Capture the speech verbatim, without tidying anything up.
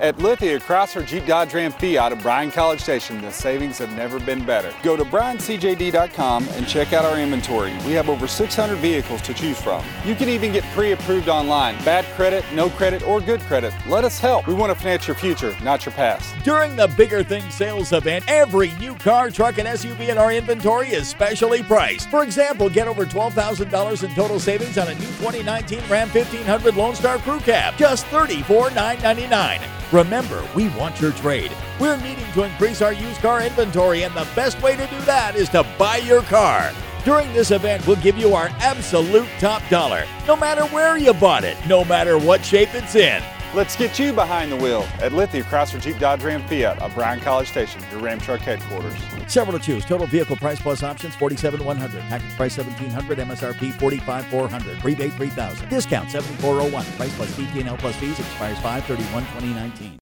At Lithia Chrysler Jeep Dodge Ram Fiat of Bryan College Station, the savings have never been better. Go to bryan c j d dot com and check out our inventory. We have over six hundred vehicles to choose from. You can even get pre-approved online. Bad credit, no credit, or good credit. Let us help. We want to finance your future, not your past. During the Bigger Things sales event, every new car, truck, and S U V in our inventory is specially priced. For example, get over twelve thousand dollars in total savings on a new twenty nineteen Ram fifteen hundred Lone Star Crew Cab, just thirty-four thousand nine hundred ninety-nine dollars. Remember, we want your trade. We're needing to increase our used car inventory, and the best way to do that is to buy your car. During this event, we'll give you our absolute top dollar, no matter where you bought it, no matter what shape it's in. Let's get you behind the wheel at Lithia Chrysler Jeep Dodge Ram Fiat of Bryan College Station, your Ram Truck headquarters. Several to choose. Total vehicle price plus options forty-seven thousand one hundred dollars. Package price seventeen hundred dollars. M S R P forty-five thousand four hundred dollars. Rebate three thousand dollars. Discount seventy-four oh one dollars. Price plus T P and L plus fees expires five thirty-one twenty nineteen.